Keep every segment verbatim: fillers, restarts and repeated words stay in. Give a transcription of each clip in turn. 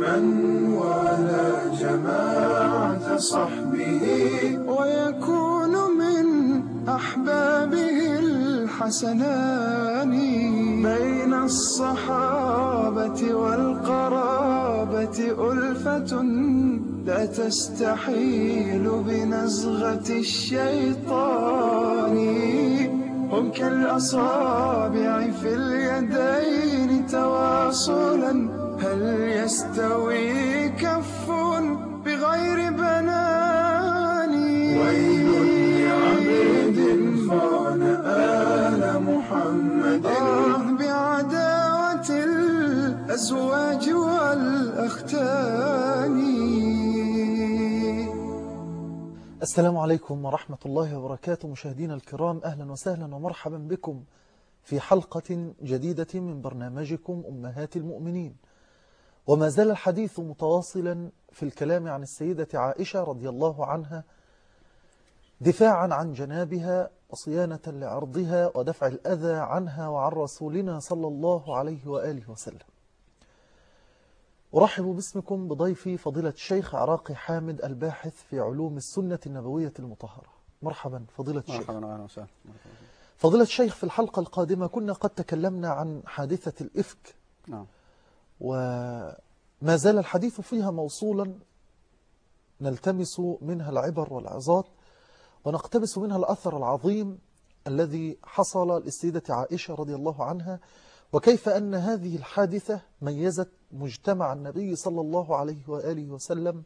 من ولا جماعة صحبه ويكون من أحبابه الحسنان بين الصحابة والقرابة ألفة لا تستحيل بنزغة الشيطان هم كالأصابع في اليدين تواصلا هل يستوي كف بغير بنان ويل لعبد خان آل محمد آه بعداوة الأزواج والأختان. السلام عليكم ورحمة الله وبركاته مشاهدينا الكرام، أهلا وسهلا ومرحبا بكم في حلقة جديدة من برنامجكم أمهات المؤمنين. وما زال الحديث متواصلا في الكلام عن السيدة عائشة رضي الله عنها، دفاعا عن جنابها وصيانة لعرضها ودفع الأذى عنها وعن رسولنا صلى الله عليه وآله وسلم. أرحب باسمكم بضيفي فضيلة الشيخ عراقي حامد الباحث في علوم السنة النبوية المطهرة. مرحبا فضيلة الشيخ. مرحبا وسهلا. فضيلة الشيخ، في الحلقة القادمة كنا قد تكلمنا عن حادثة الإفك، نعم، وما زال الحديث فيها موصولا، نلتمس منها العبر والعظات ونقتبس منها الأثر العظيم الذي حصل للسيدة عائشة رضي الله عنها، وكيف أن هذه الحادثة ميزت مجتمع النبي صلى الله عليه وآله وسلم،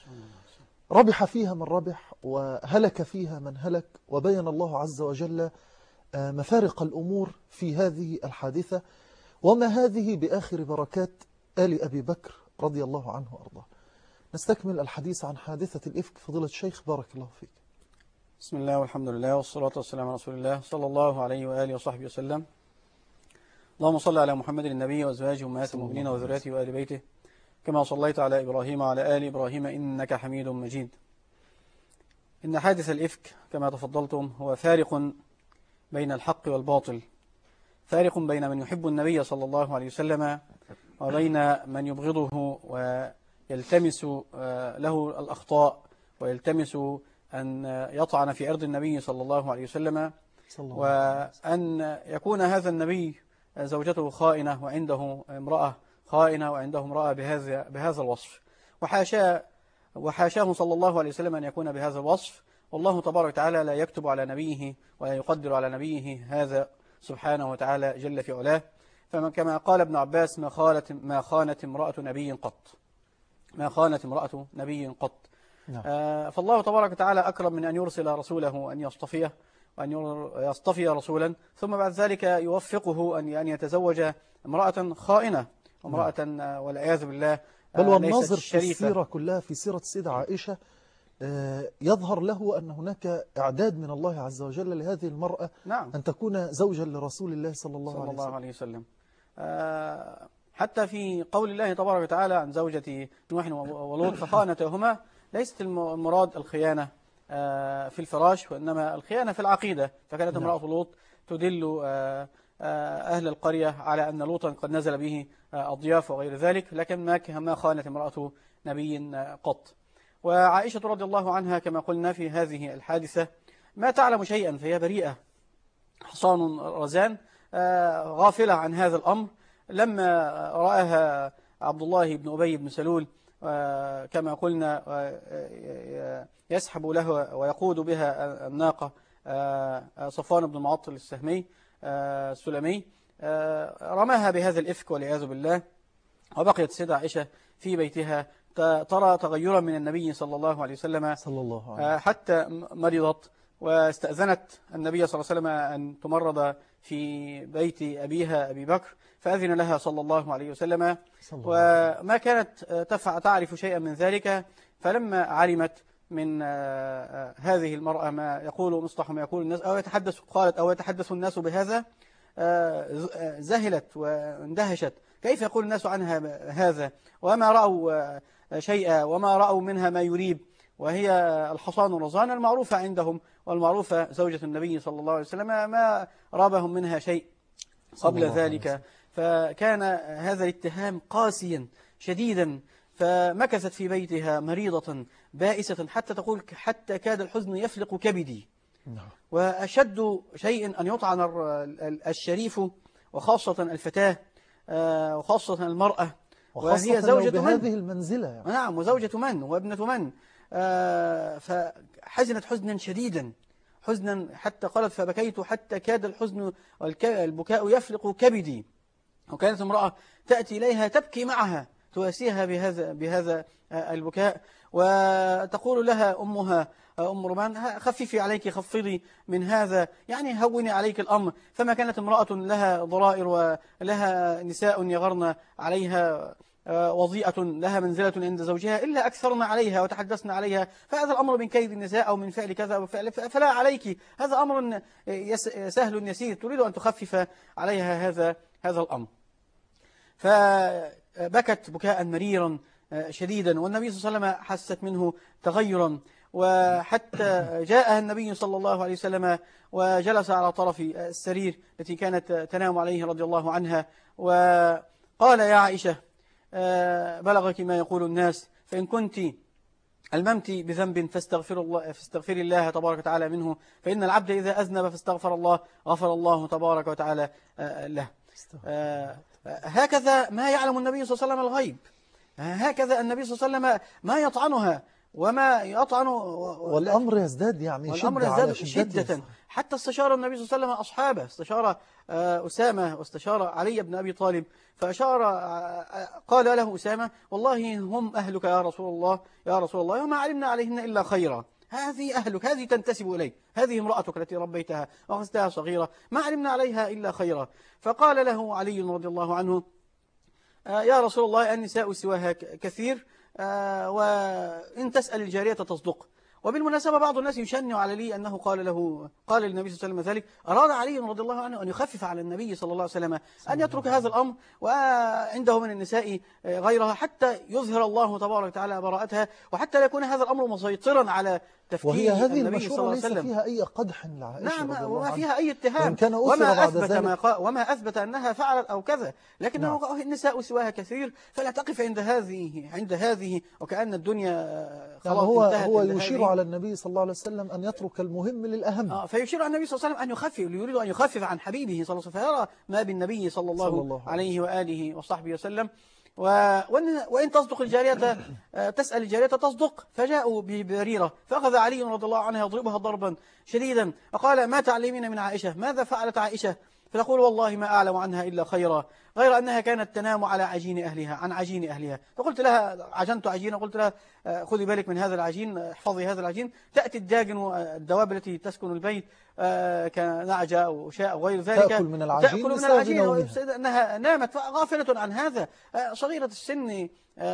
ربح فيها من ربح وهلك فيها من هلك، وبين الله عز وجل مفارق الأمور في هذه الحادثة، وما هذه بآخر بركات آل أبي بكر رضي الله عنه وأرضاه. نستكمل الحديث عن حادثة الإفك. فضيلة الشيخ بارك الله فيك. بسم الله والحمد لله والصلاة والسلام على رسول الله صلى الله عليه وآله وصحبه وسلم. اللهم صل على محمد النبي وأزواجه أمهات المؤمنين وذريته وآل بيته كما صليت على إبراهيم وعلى آل إبراهيم إنك حميد مجيد. إن حادث الإفك كما تفضلتم هو فارق بين الحق والباطل، فارق بين من يحب النبي صلى الله عليه وسلم وبين من يبغضه ويلتمس له الأخطاء ويلتمس أن يطعن في أرض النبي صلى الله عليه وسلم، وأن يكون هذا النبي زوجته خائنة وعنده امرأة خائنة وعنده امرأة بهذا بهذا الوصف، وحاشا وحاشاه صلى الله عليه وسلم أن يكون بهذا الوصف، والله تبارك وتعالى لا يكتب على نبيه ولا يقدر على نبيه هذا سبحانه وتعالى جل في علاه. فمن كما قال ابن عباس ما خانت ما خانت امرأة نبي قط، ما خانت امرأة نبي قط. نعم. آه فالله تبارك وتعالى أكرم من أن يرسل رسوله أن يصطفيه وأن يصطفي رسولا، ثم بعد ذلك يوفقه أن أن يتزوج امرأة خائنة، امرأة والعياذ بالله بل والناظر في السيرة كلها في سيرة السيدة عائشة يظهر له أن هناك إعداد من الله عز وجل لهذه المرأة، نعم، أن تكون زوجا لرسول الله صلى الله, صلى عليه, الله وسلم. عليه وسلم. آه حتى في قول الله تبارك وتعالى عن زوجة نوح ولوط فخانتهما، ليست المراد الخيانة آه في الفراش، وإنما الخيانة في العقيدة. فكانت امرأة لوط تدل آه أهل القرية على أن لوطا قد نزل به أضياف وغير ذلك، لكن ما خانت امرأة نبي قط. وعائشة رضي الله عنها كما قلنا في هذه الحادثة ما تعلم شيئا، فهي بريئة حصان رزان غافلة عن هذا الأمر. لما رآها عبد الله بن أبي بن سلول كما قلنا يسحب له ويقود بها الناقة صفوان بن معطل السهمي السلمي، رماها بهذا الإفك والعياذ بالله، وبقيت السيدة عائشة في بيتها ترى تغيرا من النبي صلى الله عليه وسلم صلى الله عليه وسلم، حتى مرضت واستأذنت النبي صلى الله عليه وسلم أن تمرض في بيت أبيها أبي بكر، فأذن لها صلى الله عليه وسلم، وما كانت تفع تعرف شيئا من ذلك. فلما علمت من هذه المرأة ما يقول مصطح ما يقول الناس أو يتحدث قالت أو يتحدث الناس بهذا، ذهلت واندهشت، كيف يقول الناس عنها هذا وما رأوا شيئا وما رأوا منها ما يريب، وهي الحصان الرزان المعروفة عندهم والمعروفة زوجة النبي صلى الله عليه وسلم، ما رابهم منها شيء قبل ذلك. فكان هذا الاتهام قاسيا شديدا فمكثت في بيتها مريضة بائسة حتى تقول حتى كاد الحزن يفلق كبدي. نعم. وأشد شيء أن يطعن الشريف وخاصة الفتاة وخاصة المرأة وهي زوجة من بهذه المنزلة يعني. نعم، وزوجة من وابنة من. فحزنت حزنا شديدا، حزنا حتى قالت فبكيت حتى كاد الحزن والبكاء يفلق كبدي. وكانت امرأة تأتي إليها تبكي معها تواسيها بهذا بهذا البكاء، وتقول لها أمها أم رومان خففي عليك، خفضي من هذا، يعني هوني عليك الأمر. فما كانت امرأة لها ضرائر ولها نساء يغرن عليها وظيئة لها منزلة عند زوجها إلا أكثرنا عليها وتحدثنا عليها، فهذا الأمر من كيد النساء أو من فعل كذا أو فعل، فلا عليك، هذا أمر سهل يسير، تريد أن تخفف عليها هذا هذا الأمر. فبكت بكاء مريرا شديدا، والنبي صلى الله عليه وسلم حست منه تغيرا، وحتى جاء النبي صلى الله عليه وسلم وجلس على طرف السرير التي كانت تنام عليه رضي الله عنها، وقال يا عائشة بلغك ما يقول الناس، فإن كنت الممت بذنب فاستغفر الله فاستغفر الله تبارك وتعالى منه، فإن العبد إذا أذنب فاستغفر الله غفر الله تبارك وتعالى له. هكذا ما يعلم النبي صلى الله عليه وسلم الغيب، هكذا النبي صلى الله عليه وسلم ما يطعنها وما يطعن، والأمر يزداد يعني والأمر شدة يزداد شدة. حتى استشار النبي صلى الله عليه وسلم أصحابه، استشار أسامة واستشار علي بن أبي طالب، فأشار قال له أسامة والله هم أهلك يا رسول الله يا رسول الله وما علمنا عليهن إلا خيرا، هذه أهلك، هذه تنتسب إليك، هذه امرأتك التي ربيتها وأخذتها صغيرة، ما علمنا عليها إلا خيرا. فقال له علي رضي الله عنه يا رسول الله النساء سواها كثير، وإن تسأل الجارية تصدق. وبالمناسبة بعض الناس يشنع على لي أنه قال له قال للنبي صلى الله عليه وسلم ذلك، أراد علي رضي الله عنه أن يخفف على النبي صلى الله عليه وسلم أن يترك هذا الأمر، وعنده من النساء غيرها حتى يظهر الله تبارك وتعالى براءتها، وحتى لا يكون هذا الأمر مسيطرا على تفكير وهي هذه النبي صلى الله عليه المشورة وسلم. ليس فيها أي قدح لعائشة نعم، رضي الله وما عنها، فيها أي اتهام، كان وما أثبت أثبت ما قا... ذلك. وما أثبت أنها فعلت أو كذا، لكنه نعم. النساء سواها كثير، فلا تقف عند هذه عند هذه وكأن الدنيا خلاص يعني هو انتهت هو عند يشير هذه. على النبي صلى الله عليه وسلم أن يترك المهم للأهم. آه فيشير على النبي صلى الله عليه وسلم أن يخفف، يريد أن يخفف عن حبيبه صلى الله عليه وسلم، فيرى ما بالنبي صلى الله, صلى الله عليه وآله وصحبه وسلم. و... وإن... وإن تصدق الجارية تسأل الجارية تصدق. فجاءوا ببريرة فأخذ علي رضي الله عنها يضربها ضربا شديدا، وقال ما تعلمين من عائشة، ماذا فعلت عائشة؟ فتقول والله ما أعلم عنها إلا خيرا، غير أنها كانت تنام على عجين أهلها عن عجين أهلها. فقلت لها عجنت عجينة، قلت لها خذي بالك من هذا العجين، احفظي هذا العجين. تأتي الداجن والدواب التي تسكن البيت كنعجة أو شاء أو غير ذلك تأكل من العجين, تأكل من العجين أنها نامت غافلة عن هذا، صغيرة السن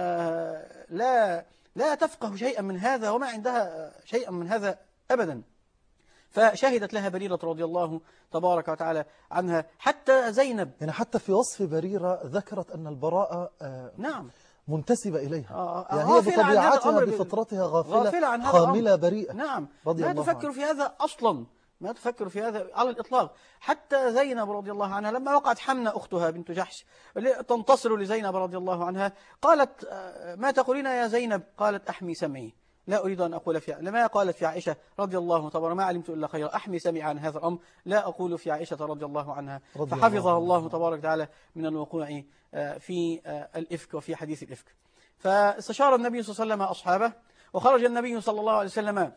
لا لا تفقه شيئا من هذا وما عندها شيئا من هذا أبدا. فشهدت لها بريرة رضي الله تبارك وتعالى عنها. حتى زينب يعني حتى في وصف بريرة ذكرت أن البراءة نعم منتسبة إليها، آه يعني هي بطبيعتها بفطرتها غافلة, غافلة عن هذا خاملة بريئة. نعم رضي ما الله تفكر عنه. في هذا أصلا، ما تفكر في هذا على الإطلاق. حتى زينب رضي الله عنها لما وقعت حمنة أختها بنت جحش تنتصر لزينب رضي الله عنها، قالت ما تقولين يا زينب؟ قالت أحمي سمعي، لا أريد أن أقول في لما قالت في عائشة رضي الله تبارك ما علمت إلا خيرا، أحمي سمعي عن هذا الأمر، لا أقول في عائشة رضي الله عنها. فحفظها الله تبارك وتعالى من الوقوع في الإفك وفي حديث الإفك. فاستشار النبي صلى الله عليه وسلم أصحابه، وخرج النبي صلى الله عليه وسلم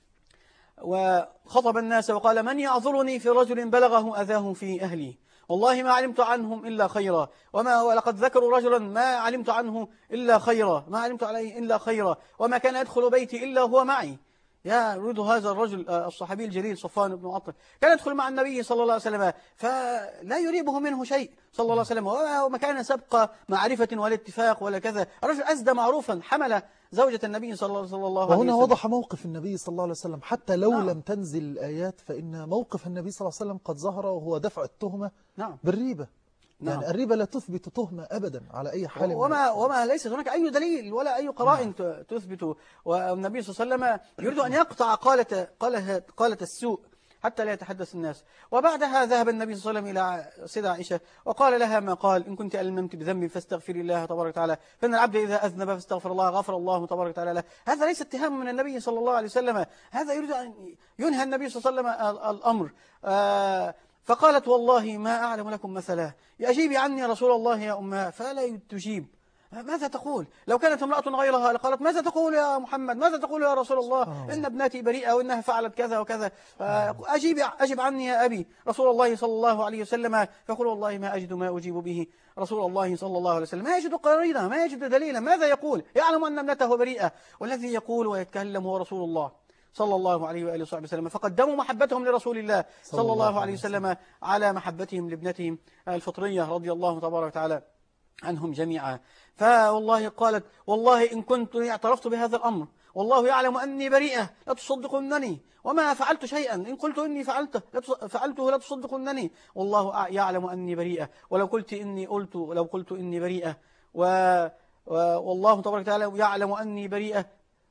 وخطب الناس وقال من يعذرني في رجل بلغه أذاه في أهلي، والله ما علمت عنهم إلا خيرا، وما ولقد ذكروا رجلا ما علمت عنه إلا خيرا، ما علمت عليه إلا خيرا، وما كان يدخل بيتي إلا هو معي. يا يريد هذا الرجل الصحابي الجليل صفوان بن معطل كان يدخل مع النبي صلى الله عليه وسلم فلا يريبه منه شيء صلى الله عليه وسلم، وما كان سبق معرفة ولا اتفاق ولا كذا. الرجل أسدى معروفا، حمل زوجة النبي صلى الله عليه وسلم. وهنا وضح موقف النبي صلى الله عليه وسلم حتى لو نعم. لم تنزل الآيات، فإن موقف النبي صلى الله عليه وسلم قد ظهر، وهو دفع التهمة نعم. بالريبة. نعم. يعني الريبة لا تثبت تهمة أبدا على أي حال، وما, وما ليس هناك أي دليل ولا أي قرائن نعم. تثبت. والنبي صلى الله عليه وسلم يريد أن يقطع قالة, قالة, قالة السوء حتى لا يتحدث الناس. وبعدها ذهب النبي صلى الله عليه وسلم إلى سيدة عائشة وقال لها ما قال: إن كنت ألممت بذنب فاستغفري الله تبارك وتعالى، فإن العبد إذا أذنب فاستغفر الله غفر الله تبارك وتعالى له. هذا ليس اتهام من النبي صلى الله عليه وسلم، هذا يريد أن ينهى النبي صلى الله عليه وسلم الأمر. آه فقالت: والله ما أعلم لكم مثلا، أجيبي عني يا رسول الله يا أمها. فلا تجيب. ماذا تقول؟ لو كانت امرأة غيرها لقالت: ماذا تقول يا محمد؟ ماذا تقول يا رسول الله؟ إن ابنتي بريئة وإنها فعلت كذا وكذا. أجيب أجب عني يا أبي. رسول الله صلى الله عليه وسلم فيقول: والله ما أجد ما أجيب به. رسول الله صلى الله عليه وسلم ما يجد قرينة، ما يجد دليلا. ماذا يقول؟ يعلم أن ابنته بريئة، والذي يقول ويتكلم هو رسول الله صلى الله عليه وآله وصحبه وسلم. فقدموا محبتهم لرسول الله صلى الله عليه وسلم على محبتهم لابنتهم الفطرية رضي الله تبارك وتعالى عنهم جميعا. فوالله قالت: والله إن كنت اعترفت بهذا الأمر والله يعلم أني بريئة لا تصدقنني، وما فعلت شيئا. إن قلت إني فعلته فعلته لا تصدقنني، والله يعلم أني بريئة. ولو قلت إني قلت لو قلت إني بريئة و... و... والله تبارك وتعالى يعلم أني بريئة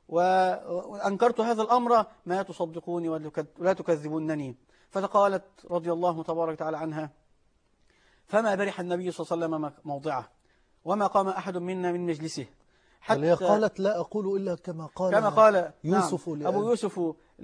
وأنكرت هذا الأمر ما تصدقوني ولا تكذبونني. فقالت رضي الله تبارك وتعالى عنها: فما برح النبي صلى الله عليه وسلم موضعه وما قام أحد منا من مجلسه حتى قالت: لا أقول إلا كما قال كما قال يوسف نعم أبو يوسف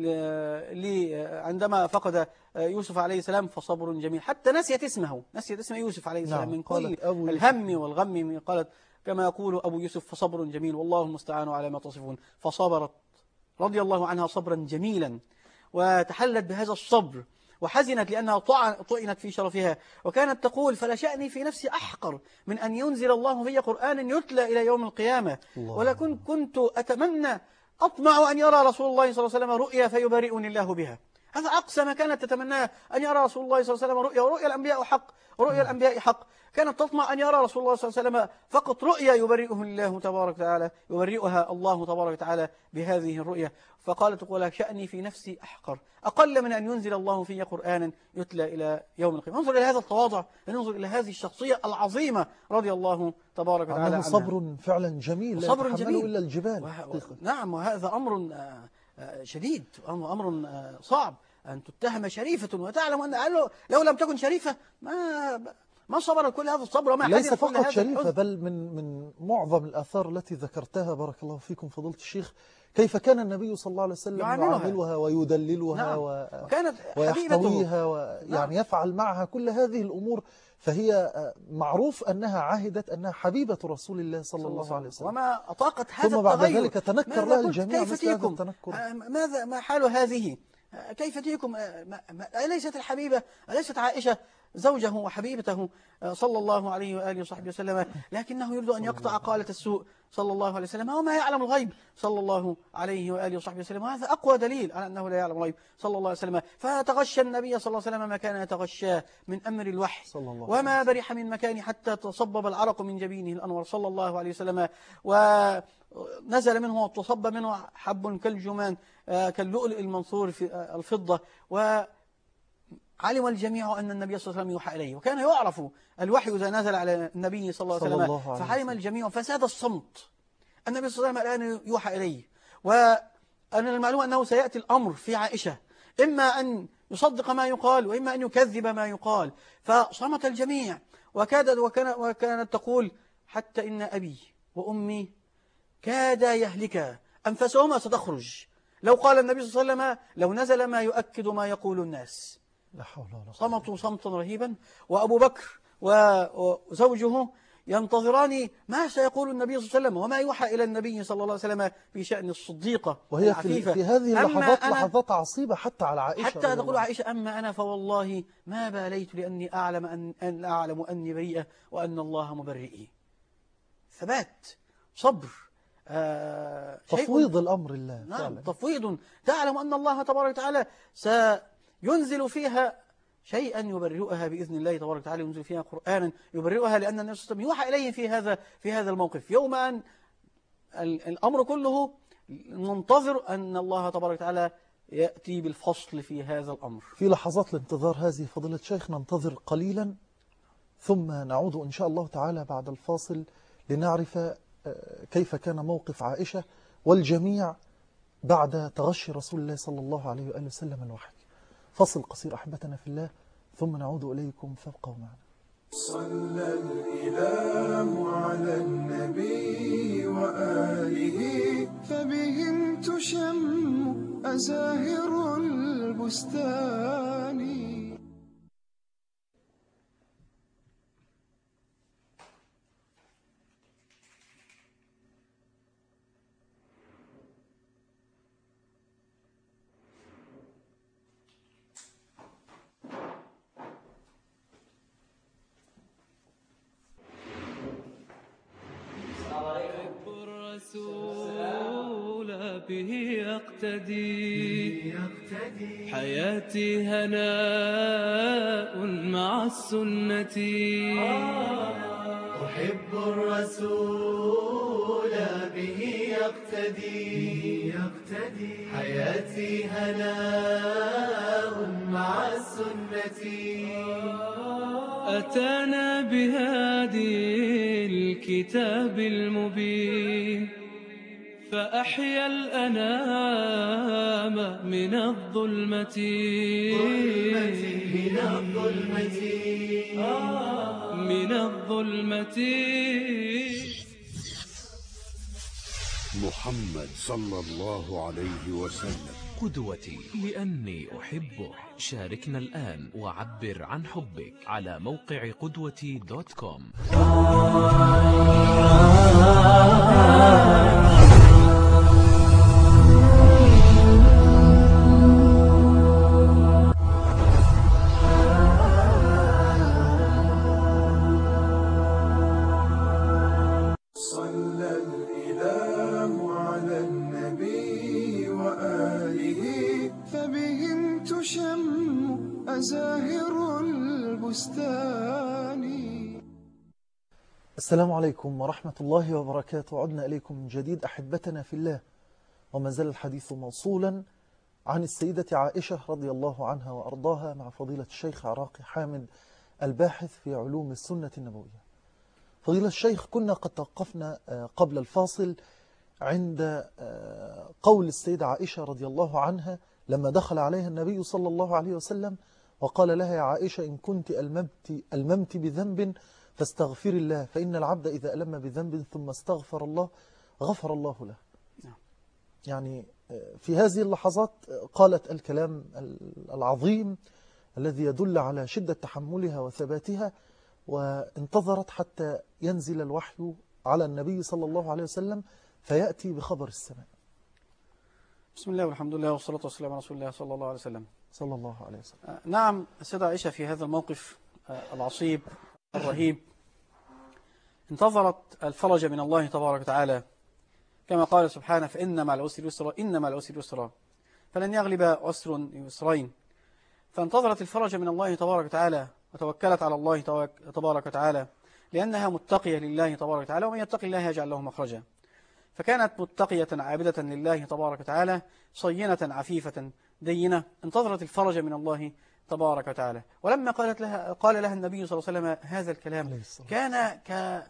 لي عندما فقد يوسف عليه السلام: فصبر جميل. حتى نسيت اسمه، نسيت اسم يوسف عليه السلام. نعم. من كل الهم والغم قالت كما يقول أبو يوسف: فصبر جميل والله المستعان على ما تصفون. فصبرت رضي الله عنها صبرا جميلا، وتحلت بهذا الصبر، وحزنت لأنها طعنت في شرفها، وكانت تقول: فلا شأني في نفسي أحقر من أن ينزل الله في قرآن يتلى إلى يوم القيامة. ولكن كنت أتمنى أطمع أن يرى رسول الله صلى الله عليه وسلم رؤيا فيبرئني الله بها. هذا أقصى ما كانت تتمناه، أن يرى رسول الله صلى الله عليه وسلم رؤيا، ورؤيا الأنبياء حق، ورؤيا الأنبياء حق. كانت تطمع أن يرى رسول الله صلى الله عليه وسلم فقط رؤيا يبرئه الله تبارك وتعالى، يبرئها الله تبارك وتعالى بهذه الرؤيا. فقالت: تقول شأني في نفسي أحقر، أقل من أن ينزل الله في قرآن يتلى إلى يوم القيامة. انظر إلى هذا التواضع، انظر إلى هذه الشخصية العظيمة رضي الله تبارك وتعالى عنها. صبر فعلا جميل، لا صبر جميل إلا الجبال. و... نعم. وهذا أمر شديد، أمر صعب أن تتهم شريفة وتعلم أن لو لم تكن شريفة ما ما صبر كل هذا الصبر وما ليس فقط شريفة، بل من من معظم الآثار التي ذكرتها بارك الله فيكم فضيلة الشيخ، كيف كان النبي صلى الله عليه وسلم يعاملها ويدللها. نعم. و... وكانت ويحتويها ويعني نعم. يفعل معها كل هذه الأمور، فهي معروف أنها عهدت أنها حبيبة رسول الله صلى, صلى الله عليه وسلم، وما أطاقت هذا ثم بعد التغير. ذلك تنكر لها الجميع مثل هذا التنكر. ماذا ما حال هذه؟ كيف تيكم؟ أليست الحبيبة، أليست عائشة زوجه وحبيبته صلى الله عليه وآله وصحبه وسلم، لكنه يريد أن يقطع قالة السوء صلى الله عليه وسلم، وما يعلم الغيب صلى الله عليه وآله وصحبه وسلم. وهذا أقوى دليل على أنه لا يعلم الغيب صلى الله عليه وسلم. فتغشى النبي صلى الله عليه وسلم ما كان يتغشاه من أمر الوحي، وما برح من مكان حتى تصبب العرق من جبينه الأنور صلى الله عليه وسلم، ونزل منه وتصب منه حب كالجمان كاللؤلؤ المنثور في الفضة. و علم الجميع أن النبي صلى الله عليه وسلم يوحى إليه، وكان يعرف الوحي إذا نزل على النبي صلى الله عليه وسلم، فعلم الجميع فساد الصمت. النبي صلى الله عليه وسلم الآن يوحى إليه، وأن المعلوم أنه سيأتي الأمر في عائشة، إما أن يصدق ما يقال وإما أن يكذب ما يقال. فصمت الجميع، وكادت وكان وكانت تقول: حتى إن أبي وأمي كادا يهلكا، أنفسهما ستخرج لو قال النبي صلى الله عليه وسلم، لو نزل ما يؤكد ما يقول الناس. لا حول ولا قوة. صمتوا صمتا رهيبا، وأبو بكر وزوجه ينتظران ما سيقول النبي صلى الله عليه وسلم وما يوحى إلى النبي صلى الله عليه وسلم في شأن الصديقة وهي في, في هذه اللحظات لحظات عصيبة حتى على عائشة، حتى تقول عائشة: أما أنا فوالله ما باليت لأني أعلم أن, أن أعلم أني بريئة وأن الله مبرئي. ثبات، صبر، آه تفويض الأمر الله. نعم فعلا. تفويض، تعلم أن الله تبارك وتعالى سينزل فيها شيئا يبرئها بإذن الله تبارك وتعالى، ينزل فيها قرآنا يبرئها، لأن النبي صلى الله عليه وسلم يوحى إليه في هذا في هذا الموقف. يوم أن الأمر كله ننتظر أن الله تبارك وتعالى يأتي بالفصل في هذا الأمر. في لحظات الانتظار هذه فضيلة الشيخ ننتظر قليلا، ثم نعود إن شاء الله تعالى بعد الفاصل لنعرف كيف كان موقف عائشة والجميع بعد تغشي رسول الله صلى الله عليه وآله وسلم الوحي. فصل قصير أحبتنا في الله ثم نعود إليكم فابقوا معنا. صلى الإله على النبي وآله فبهم تشم أزاهر البستان. به يقتدي حياتي هناء مع السنة. أحب الرسول به يقتدي حياتي هناء مع السنة. أتانا بهادي الكتاب المبين فأحيا الأنام من الظلمة من الظلمة من الظلمة. محمد صلى الله عليه وسلم قدوتي لأني أحبه. شاركنا الآن وعبر عن حبك على موقع قدوتي دوت كوم. أزاهر البستان. السلام عليكم ورحمة الله وبركاته. عدنا إليكم من جديد أحبتنا في الله، وما زال الحديث موصولا عن السيدة عائشة رضي الله عنها وأرضاها مع فضيلة الشيخ عراقي حامد الباحث في علوم السنة النبوية. فضيلة الشيخ، كنا قد توقفنا قبل الفاصل عند قول السيدة عائشة رضي الله عنها لما دخل عليها النبي صلى الله عليه وسلم وقال لها: يا عائشة، إن كنت ألممت, ألممت بذنب فاستغفر الله، فإن العبد إذا ألم بذنب ثم استغفر الله غفر الله له. يعني في هذه اللحظات قالت الكلام العظيم الذي يدل على شدة تحملها وثباتها، وانتظرت حتى ينزل الوحي على النبي صلى الله عليه وسلم فيأتي بخبر السماء. بسم الله والحمد لله والصلاة والسلام على رسول الله صلى الله عليه وسلم. صلى الله عليه وسلم. نعم، السيدة عائشة في هذا الموقف العصيب الرهيب انتظرت الفرج من الله تبارك وتعالى، كما قال سبحانه: فإن مع العسر يسرا إن مع العسر يسرا فلن يغلب عسر يسرين. فانتظرت الفرج من الله تبارك وتعالى وتوكلت على الله تبارك وتعالى لأنها متقية لله تبارك وتعالى، ومن يتق الله يجعل له مخرجا. فكانت متقية عابدة لله تبارك وتعالى، صينة عفيفة دينة، انتظرت الفرج من الله تبارك وتعالى. ولما قالت لها قال لها النبي صلى الله عليه وسلم هذا الكلام كان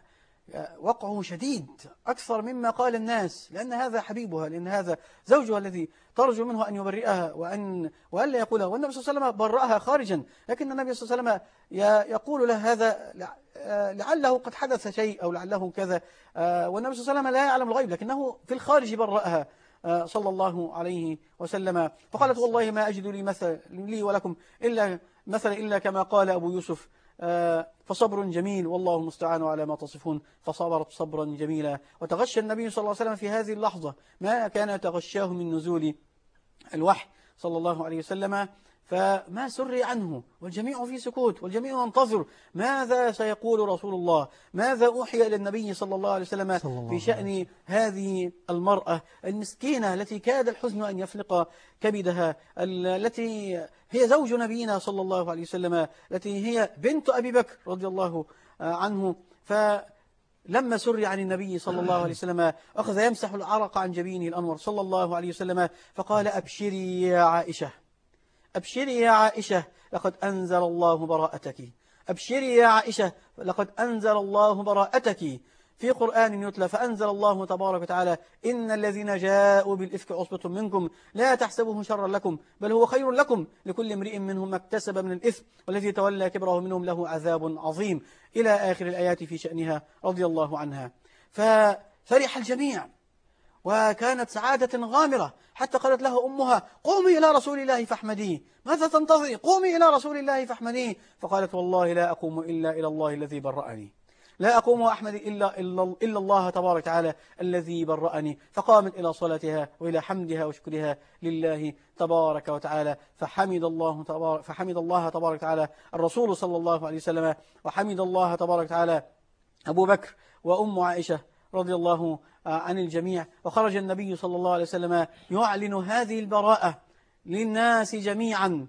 كوقعه شديد أكثر مما قال الناس، لأن هذا حبيبها، لأن هذا زوجها الذي ترجو منه أن يبرئها وأن وألا يقولها. والنبي صلى الله عليه وسلم برأها خارجا، لكن النبي صلى الله عليه وسلم يقول له هذا لعله قد حدث شيء أو لعله كذا، والنبي صلى الله عليه وسلم لا يعلم الغيب، لكنه في الخارج برأها صلى الله عليه وسلم. فقالت: والله ما أجد لي مثل لي ولكم إلا مثل إلا كما قال أبو يوسف، فصبر جميل والله المستعان على ما تصفون. فصبرت صبرا جميلا، وتغشى النبي صلى الله عليه وسلم في هذه اللحظة ما كان يتغشاه من نزول الوحي صلى الله عليه وسلم، فما سري عنه، والجميع في سكوت، والجميع ينتظر ماذا سيقول رسول الله، ماذا أوحي إلى النبي صلى الله عليه وسلم في شأن هذه المرأة المسكينة التي كاد الحزن أن يفلق كبدها، التي هي زوج نبينا صلى الله عليه وسلم، التي هي بنت أبي بكر رضي الله عنه. فلما سري عن النبي صلى الله عليه وسلم أخذ يمسح العرق عن جبينه الأنور صلى الله عليه وسلم، فقال: أبشري يا عائشة، أبشري يا عائشة، لقد أنزل الله براءتك. أبشري يا عائشة، لقد أنزل الله براءتك. في قرآن يتلى فأنزل الله تبارك وتعالى إن الذين جاءوا بالإفك عصبة منكم لا تحسبوه شرا لكم بل هو خير لكم لكل امرئ منهم ما اكتسب من الإثم والذي تولى كبره منهم له عذاب عظيم إلى آخر الآيات في شأنها رضي الله عنها. ففرح الجميع وكانت سعادة غامرة حتى قالت له أمها قومي إلى رسول الله فاحمديه. ماذا تنتظري؟ قومي إلى رسول الله فاحمديه. فقالت والله لا أقوم إلا إلى الله الذي برأني، لا أقوم وأحمد إلا, إلا, إلا الله تبارك وتعالى الذي برأني. فقامت إلى صلاتها وإلى حمدها وشكرها لله تبارك وتعالى. فحمد الله تبارك, فحمد الله تبارك وتعالى الرسول صلى الله عليه وسلم، وحمد الله تبارك وتعالى أبو بكر وأم عائشة رضي الله عن الجميع. وخرج النبي صلى الله عليه وسلم يعلن هذه البراءة للناس جميعا،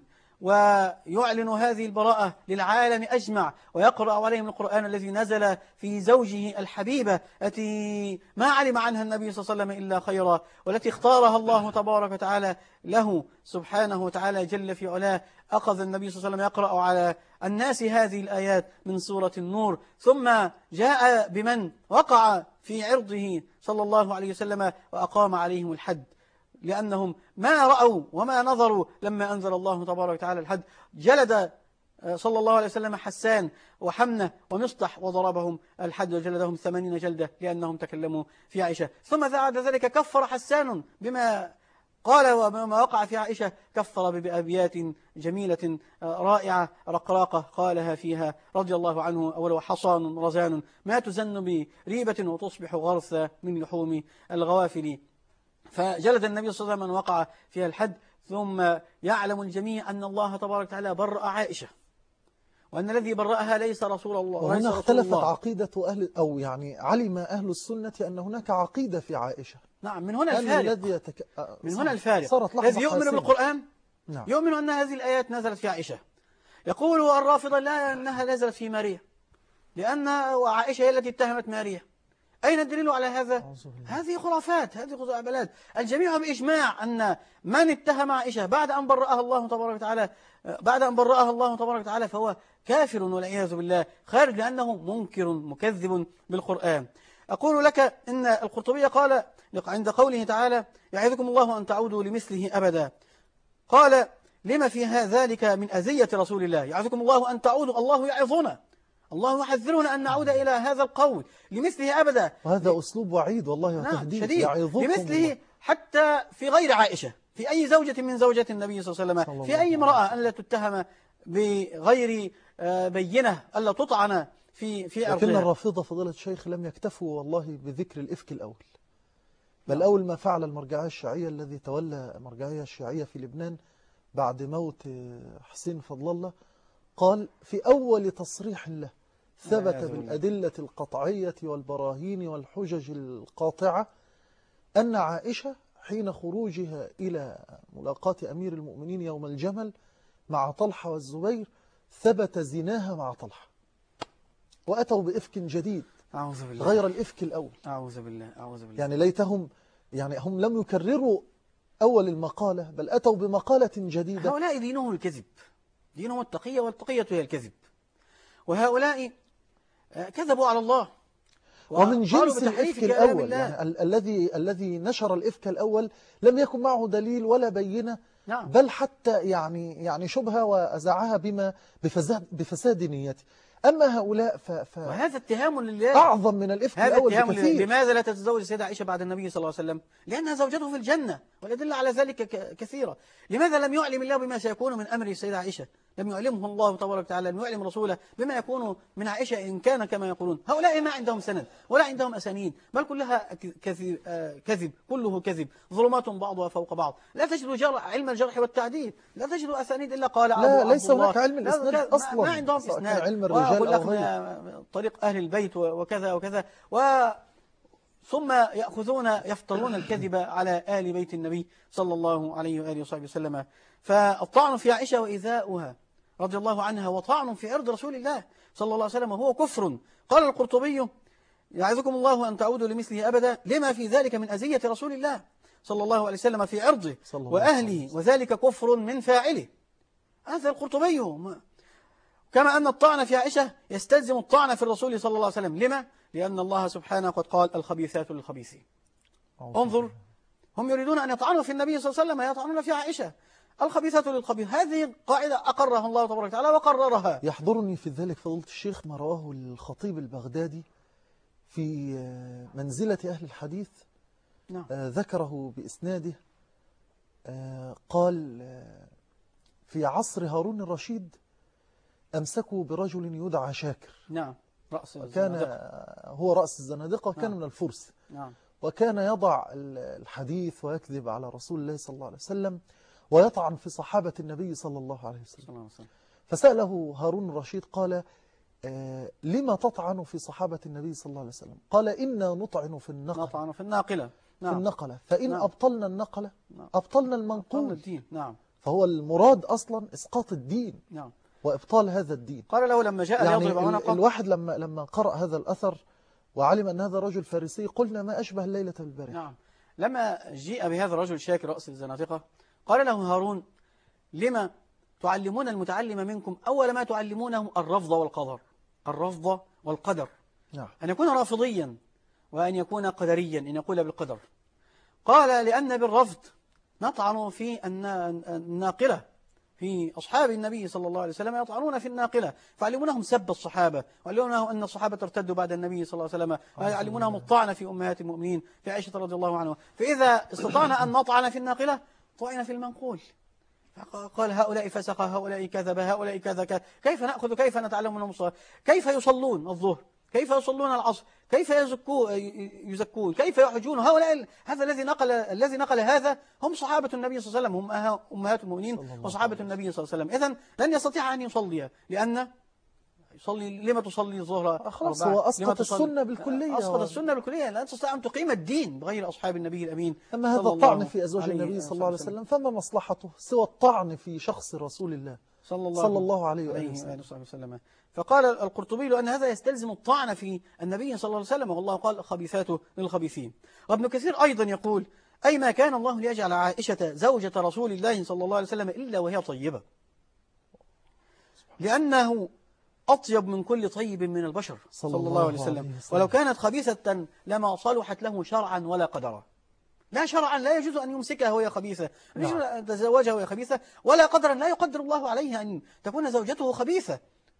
ويعلن هذه البراءة للعالم أجمع، ويقرأ عليهم القرآن الذي نزل في زوجه الحبيبة التي ما علم عنها النبي صلى الله عليه وسلم إلا خيرا، والتي اختارها الله تبارك وتعالى له سبحانه وتعالى جل في علاه. أخذ النبي صلى الله عليه وسلم يقرأ على الناس هذه الآيات من سورة النور، ثم جاء بمن وقع في عرضه صلى الله عليه وسلم وأقام عليهم الحد، لأنهم ما رأوا وما نظروا لما أنزل الله تبارك وتعالى الحد. جلد صلى الله عليه وسلم حسان وحمنة ومصطح وضربهم الحد وجلدهم ثمانين جلدة لأنهم تكلموا في عائشة. ثم بعد ذلك كفر حسان بما قال وما وقع في عائشة، كفر بأبيات جميلة رائعة رقراقة قالها فيها رضي الله عنه أول حصان رزان ما تزن بريبة وتصبح غرثا من لحوم الغوافل. فجلد النبي صلى الله عليه وسلم من وقع فيها الحد. ثم يعلم الجميع أن الله تبارك وتعالى برأ عائشة، وأن الذي برأها ليس رسول الله. وهنا اختلفت عقيدة أهل، أو يعني علم أهل السنة أن هناك عقيدة في عائشة. نعم، من هنا الفارق الذي يتك... من هنا الفارق صارت الذي يؤمن حاسمة. بالقرآن نعم. يؤمن أن هذه الآيات نزلت في عائشة. يقول الرافضة لا، أنها نزلت في ماريا، لأن عائشة هي التي اتهمت ماريا. أين الدليل على هذا؟ هذه خرافات، هذه خزعبلات. الجميع بإجماع أن من اتهم عائشة بعد أن برأها الله تبارك وتعالى بعد أن برأها الله تبارك وتعالى فهو كافر والعياذ بالله، خارج، لأنه منكر مكذب بالقرآن. أقول لك إن القرطبي قال عند قوله تعالى يعظكم الله أن تعودوا لمثله أبدا، قال لما في ذلك من أذية رسول الله. يعظكم الله أن تعودوا، الله يعظنا، الله يحذرنا أن نعود إلى هذا القول لمثله أبدا. وهذا أسلوب وعيد والله وتهديد. شديد لمثله حتى في غير عائشة، في أي زوجة من زوجات النبي صلى الله عليه وسلم، في أي امرأة أن لا تتهم بغير بينة، ألا تطعن في في عرضها. لكن الرافضة فضيلة الشيخ لم يكتفوا والله بذكر الإفك الأول، بل أول ما فعل المرجعية الشيعية الذي تولى المرجعية الشيعية في لبنان بعد موت حسين فضل الله، قال في أول تصريح له ثبت بالأدلة القطعية والبراهين والحجج القاطعة أن عائشة حين خروجها إلى ملاقاة أمير المؤمنين يوم الجمل مع طلحة والزبير ثبت زناها مع طلحة، وأتوا بإفك جديد أعوذ بالله. غير الإفك الأول. أعوذ بالله أعوذ بالله. يعني ليتهم، يعني هم لم يكرروا أول المقالة بل أتوا بمقالة جديدة. هؤلاء دينهم الكذب، دينهم التقية، والتقية هي الكذب. وهؤلاء كذبوا على الله ومن جنس الإفك الأول، يعني ال الذي الذي نشر الإفك الأول لم يكن معه دليل ولا بينة. نعم. بل حتى يعني يعني شبهة وأزعها بما بفساد بفساد نيته. أما هؤلاء ف ف وهذا اتهام لله أعظم من الإفك هذا الأول اتهام بكثير. لماذا لا تتزوج السيدة عائشة بعد النبي صلى الله عليه وسلم؟ لأنها زوجته في الجنة، والأدلة على ذلك كثيرة. لماذا لم يعلم الله بما سيكون من أمر السيدة عائشة؟ لم يعلمه الله تبارك وتعالى، لم يعلم رسوله بما يكون من عائشة إن كان كما يقولون. هؤلاء ما عندهم سند ولا عندهم أسانيد، بل كلها كذب، كذب كله كذب، ظلمات بعضها فوق بعض. لا تجد جرح علم الجرح والتعديل، لا تجد أسانيد إلا قال لا أبو ليس هناك علم الإسناد أصلا، ما عندهم إسناد، علم الرجال أو غيره. طريق أهل البيت وكذا وكذا و ثم يأخذون يفترون الكذب على آل بيت النبي صلى الله عليه وآله وصحبه وسلم. فالطعن في عائشة وإيذاؤها رضي الله عنها وطعن في عرض رسول الله صلى الله عليه وسلم هو كفر. قال القرطبي يعظكم الله أن تعودوا لمثله أبدا لما في ذلك من أذية رسول الله صلى الله عليه وسلم في عرضه وأهله، وذلك كفر من فاعله. هذا القرطبي. كما أن الطعن في عائشة يستلزم الطعن في الرسول صلى الله عليه وسلم. لما؟ لأن الله سبحانه قد قال الخبيثات للخبيثين. انظر، هم يريدون أن يطعنوا في النبي صلى الله عليه وسلم، يطعنون في عائشة. الخبيثات للخبيث، هذه قاعدة أقرها الله تبارك وتعالى وقررها. يحضرني في ذلك فضيلة الشيخ ما رواه الخطيب البغدادي في منزلة أهل الحديث. نعم. آه ذكره بإسناده. آه قال آه في عصر هارون الرشيد أمسكوا برجل يدعى شاكر. نعم. رأس كان هو رأس الزنادقة، كان نعم. من الفرس. نعم. وكان يضع الحديث ويكذب على رسول الله صلى الله عليه وسلم ويطعن في صحابة النبي صلى الله عليه وسلم. فسأله هارون الرشيد قال آه لما تطعن في صحابة النبي صلى الله عليه وسلم؟ قال إنا نطعن في النقلة. نطعن في الناقلة. نعم. في النقلة، فإن نعم. أبطلنا النقلة نعم. أبطلنا المنقول. أبطلنا الدين. نعم. فهو المراد أصلا إسقاط الدين. نعم. وإبطال هذا الدين. قال له لما جاء يعني ليضرب عنقه، الواحد لما لما قرأ هذا الأثر وعلم أن هذا رجل فارسي قلنا ما أشبه الليلة بالبارحة. نعم. لما جيء بهذا الرجل شاكر رأس الزنادقة قال له هارون لما تعلمون المتعلم منكم أول ما تعلمونه الرفض والقدر. الرفض والقدر. نعم. أن يكون رافضيا وأن يكون قدريا، أن يقول بالقدر. قال لأن بالرفض نطعن في الناقلة، في أصحاب النبي صلى الله عليه وسلم يطعنون في الناقلة، فعلمونهم سب الصحابة، وعلمونهم أن الصحابة ارتدوا بعد النبي صلى الله عليه وسلم، ويعلمونهم الطعن في أمهات المؤمنين في عائشة رضي الله عنها. فإذا استطعنا أن نطعن في الناقلة طعن في المنقول. قال هؤلاء فسق، هؤلاء كذب، هؤلاء كذا كذا. كيف نأخذ، كيف نتعلم منهم الصلاة؟ كيف يصلون الظهر، كيف يصلون العصر، كيف يزكون يزكون كيف يحجون؟ هؤلاء هذا الذي نقل الذي نقل هذا هم صحابة النبي صلى الله عليه وسلم، هم أمهات المؤمنين وصحابة النبي صلى الله عليه وسلم. إذن لن يستطيع أن يصلي، لأن يصلي لما تصلي الظهر؟ خلاص هو أسقط السنة بالكلية. أسقط السنة بالكلية، لا تستطيع أن تقيم الدين بغير أصحاب النبي الأمين. أما هذا الطعن في أزواج النبي صلى الله عليه وسلم فما مصلحته سوى الطعن في شخص رسول الله صلى الله, صلى الله عليه وآله وسلم. وسلم. فقال القرطبي له أن هذا يستلزم الطعن في النبي صلى الله عليه وسلم، والله قال الخبيثات للخبيثين. وابن كثير أيضا يقول أي ما كان الله ليجعل عائشة زوجة رسول الله صلى الله عليه وسلم إلا وهي طيبة، لأنه أطيب من كل طيب من البشر صلى, صلى الله عليه وسلم. ولو كانت خبيثة لما صلحت له شرعا ولا قدرا. لا شرعا لا يجوز أن يمسكها وهي خبيثة، لا يجوز أن يتزوجها وهي خبيثة، ولا قدرا لا يقدر الله عليها أن تكون زوجته خبيثة.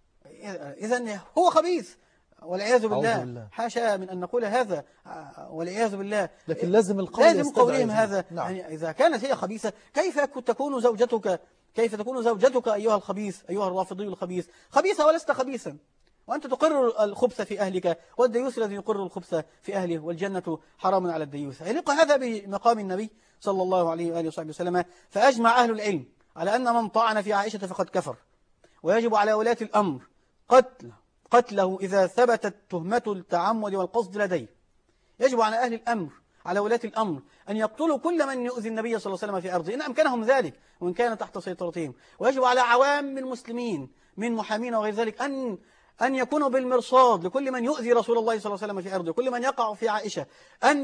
إذن هو خبيث والعياذ بالله، حاشا من أن نقول هذا والعياذ بالله. لكن لازم القول لازم قولهم هذا. نعم. يعني إذا كانت هي خبيثة كيف تكون زوجتك كيف تكون زوجتك أيها الخبيث أيها الرافضي الخبيث خبيثة ولست خبيثا، وأنت تقر الخبث في أهلك، والديوث الذي يقر الخبث في أهله، والجنة حرام على الديوث. يليق هذا بمقام النبي صلى الله عليه وآله وصحبه وسلم. فأجمع أهل العلم على أن من طعن في عائشة فقد كفر، ويجب على ولاة الأمر قتل قتله إذا ثبتت تهمة التعمد والقصد لديه. يجب على أهل الأمر على ولاة الأمر أن يقتلوا كل من يؤذي النبي صلى الله عليه وسلم في أرضه إن أمكنهم ذلك وإن كان تحت سيطرتهم. ويجب على عوام المسلمين من محامين وغير ذلك أن أن يكونوا بالمرصاد لكل من يؤذي رسول الله صلى الله عليه وسلم في أرضه، كل من يقع في عائشة، أن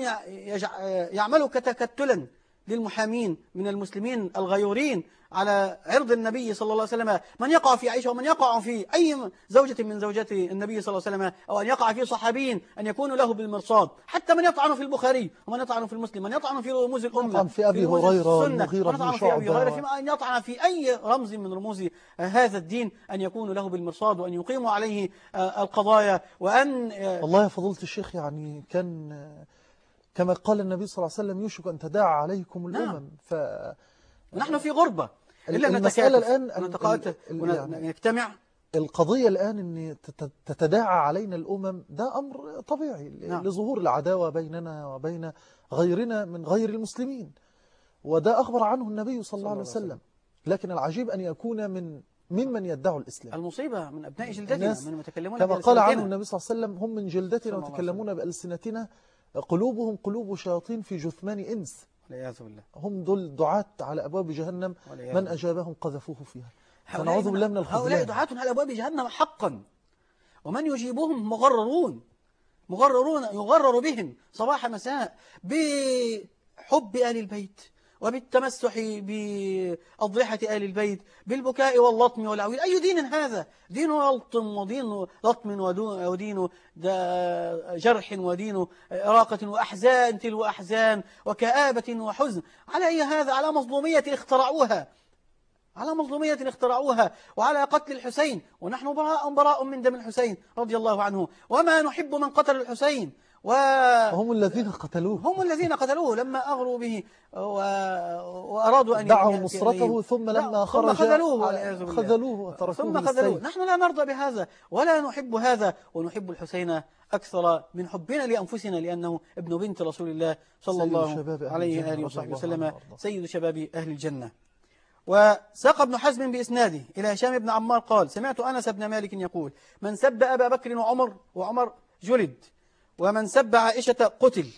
يعملوا كتكتلا للمحامين من المسلمين الغيورين على عرض النبي صلى الله عليه وسلم، من يقع في عائشة ومن يقع في أي زوجة من زوجات النبي صلى الله عليه وسلم، أو أن يقع في صحابين أن يكونوا له بالمرصاد، حتى من يطعن في البخاري ومن يطعن في المسلم، من يطعن في رموز الأمة، في أبي هريرة والمغيرة بن شعبة، فيما أن يطعن في أي رمز من رموز هذا الدين أن يكونوا له بالمرصاد وأن يقيموا عليه القضايا. وأن والله يا فضيلة الشيخ يعني كان كما قال النبي صلى الله عليه وسلم يوشك أن تداعى عليكم الأمم. نعم. ف... نحن في غربة إلا المسألة الآن ونتقاتل ونجتمع. القضية الآن أن تتداعى علينا الأمم ده أمر طبيعي. نعم. لظهور العداوة بيننا وبين غيرنا من غير المسلمين، وده أخبر عنه النبي صلى الله عليه وسلم. لكن العجيب أن يكون من ممن يدعوا الإسلام. المصيبة من أبناء جلدتنا، من المتكلمون كما قال عنه النبي صلى الله عليه وسلم هم من جلدتنا وتكلمون بألسنتنا، قلوبهم قلوب شياطين في جثمان إنس. والعياذ بالله. هم دول دعاة على أبواب جهنم، من أجابهم قذفوه فيها. فنعوذ بالله من الخذلان. هؤلاء دعاة على أبواب جهنم حقا، ومن يجيبهم مغررون مغررون يغرر بهم صباح مساء بحب آل البيت وبالتمسح بأضرحة آل البيت، بالبكاء واللطم والعويل. أي دين هذا؟ دين لطم ودين لطم ودين جرح ودين إراقة وأحزان تلو أحزان وكآبة وحزن. على أي هذا؟ على مظلومية اخترعوها، على مظلومية اخترعوها، وعلى قتل الحسين، ونحن براء براء من دم الحسين رضي الله عنه، وما نحب من قتل الحسين، و... هم الذين قتلوه هم الذين قتلوه لما أغروا به و... وأرادوا أن دعوا نصرته، ثم لما خرج خذلوه خذلوه ثم خذلوه. نحن لا نرضى بهذا ولا نحب هذا، ونحب الحسين أكثر من حبنا لأنفسنا، لأنه ابن بنت رسول الله صلى الله عليه وآله وصحبه وسلم، سيد شباب أهل الجنة. وساق ابن حزم بإسناده إلى هشام بن عمار قال: سمعت أنس بن مالك يقول: من سب أبا بكر وعمر وعمر جلد، ومن سب عائشة قتل.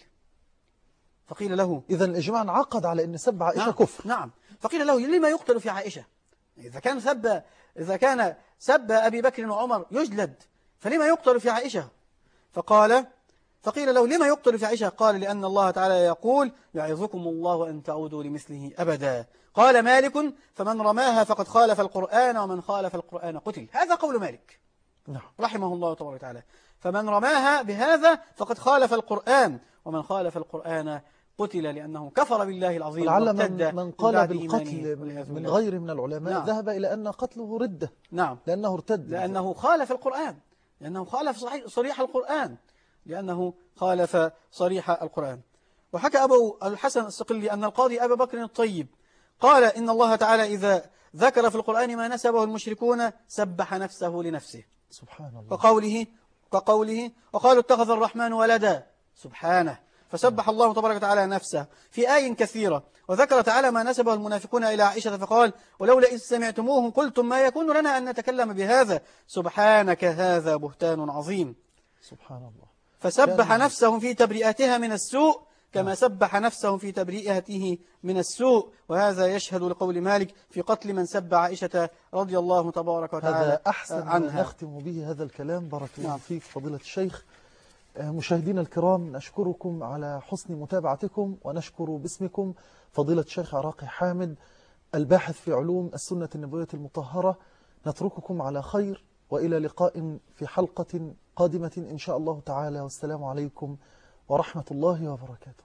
فقيل له: إذا الإجماع انعقد على أن سب عائشة نعم كفر. نعم. فقيل له: لما يقتل في عائشة؟ إذا كان سب إذا كان سب أبي بكر وعمر يجلد، فلما يقتل في عائشة؟ فقال فقيل له: لما يقتل في عائشة؟ قال: لأن الله تعالى يقول: يعظكم الله أن تعودوا لمثله أبدا. قال مالك: فمن رماها فقد خالف القرآن، ومن خالف القرآن قتل. هذا قول مالك نعم. رحمه الله تبارك وتعالى. فمن رماها بهذا فقد خالف القرآن، ومن خالف القرآن قتل، لأنه كفر بالله العظيم. ولعل من, من قال بالقتل من غير من العلماء نعم. ذهب إلى أن قتله ردة. نعم. لأنه ارتد، لأنه خالف القرآن، لأنه خالف صريح القرآن، لأنه خالف صريح القرآن. وحكى أبو الحسن الصقلي أن القاضي أبا بكر الطيب قال: إن الله تعالى إذا ذكر في القرآن ما نسبه المشركون سبح نفسه لنفسه، سبحان الله. وقوله كقوله: وقالوا اتخذ الرحمن ولدا، سبحانه. فسبح الله تبارك وتعالى نفسه في آي كثيرة. وذكر تعالى ما نسبه المنافقون إلى عائشة فقال: ولولا إذ سمعتموه قلتم ما يكون لنا أن نتكلم بهذا، سبحانك هذا بهتان عظيم. سبحان الله. فسبح نفسه في تبرئتها من السوء كما سبح نفسه في تبرئته من السوء. وهذا يشهد لقول مالك في قتل من سب عائشة رضي الله تبارك وتعالى هذا أحسن عنها. ما نختم به هذا الكلام. بارك الله نعم. فيك فضيلة الشيخ. مشاهدينا الكرام، نشكركم على حسن متابعتكم، ونشكر باسمكم فضيلة الشيخ عراقي حامد الباحث في علوم السنة النبوية المطهرة. نترككم على خير، وإلى لقاء في حلقة قادمة إن شاء الله تعالى، والسلام عليكم ورحمة الله وبركاته.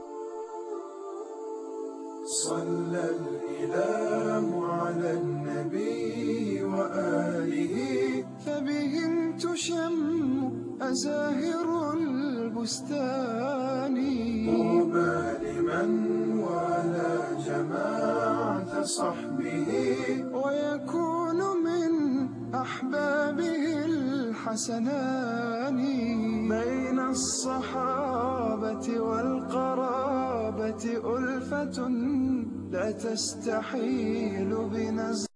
صلى الإله على النبي وآله، فبهم تشم أزاهر البستان. طوبى لمن والى جماعة صحبه، ويكون من أحبابه الحسنان. بين الصحابة والقرابة ألفة لا تستحيل بنزع.